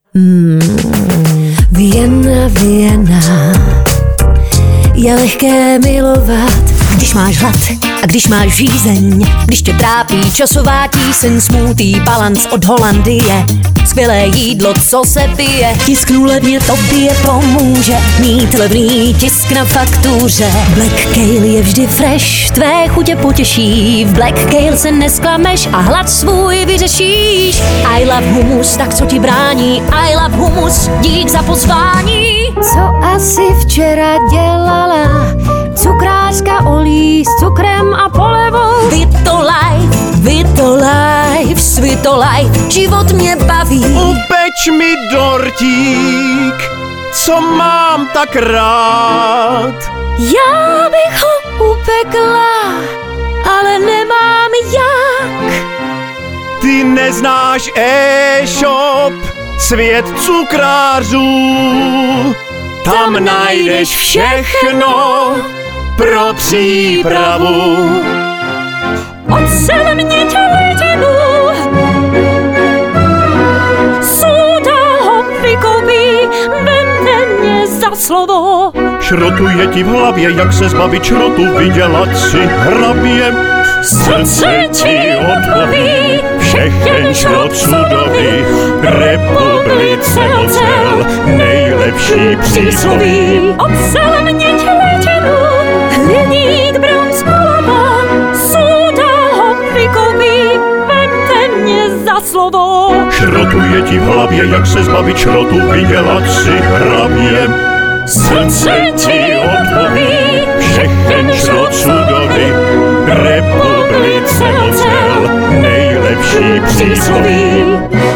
Vienna, je lehké milovat, když máš hlad a když máš žízeň, když tě trápí časová tíseň, smutý balans od Holandie, skvělé jídlo, co se pije, tisknu levně, tobě pomůže, mít levný tisk na faktuře. Black Kale je vždy fresh, tvé chutě potěší, v Black Kale se nesklameš a hlad svůj vyřešíš. I love hummus, tak co ti brání, I love hummus, dík za pozvání. Co asi včera dělala cukrářka Olí s cukrem a polevou? Vitolife, Svitolife, život mě baví. Upeč mi dortík, co mám tak rád. Já bych ho upekla, ale nemám jak. Ty neznáš e-shop, svět cukrářů. Tam najdeš všechno pro přípravu. Ocel mě těletinu, suda ho vykoupí, vemte mě za slovo. Šrotuje ti v hlavě, jak se zbavit šrotu, vydělat si hrabě. Srdce ti odpoví, všechen šrot sudový, republice ocel, nejlepší přísloví. Ocel mě těletinu, hliník bronz polova, suda ho vykoupí, vemte mě za slovo. Šrotuje ti v hlavě, jak se zbavit šrotu, vydělat si hrabě. Srdce ti odpoví, všechen šrot sudový, republice ocel, nejlepší přísloví.